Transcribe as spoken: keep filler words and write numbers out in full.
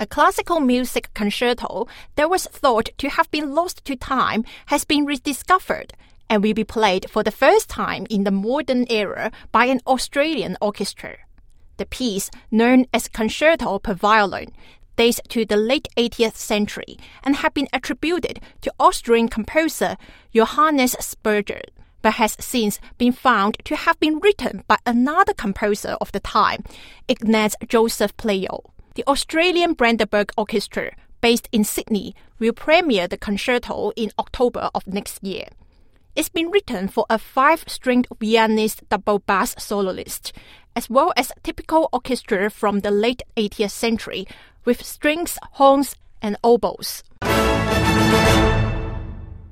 The classical music concerto that was thought to have been lost to time has been rediscovered and will be played for the first time in the modern era by an Australian orchestra. The piece, known as Concerto per Violin, dates to the late eighteenth century and had been attributed to Austrian composer Johannes Sperger, but has since been found to have been written by another composer of the time, Ignaz Joseph Pleyel. The Australian Brandenburg Orchestra, based in Sydney, will premiere the concerto in October of next year. It's been written for a five-stringed Viennese double bass soloist, as well as typical orchestra from the late eighteenth century, with strings, horns, and oboes.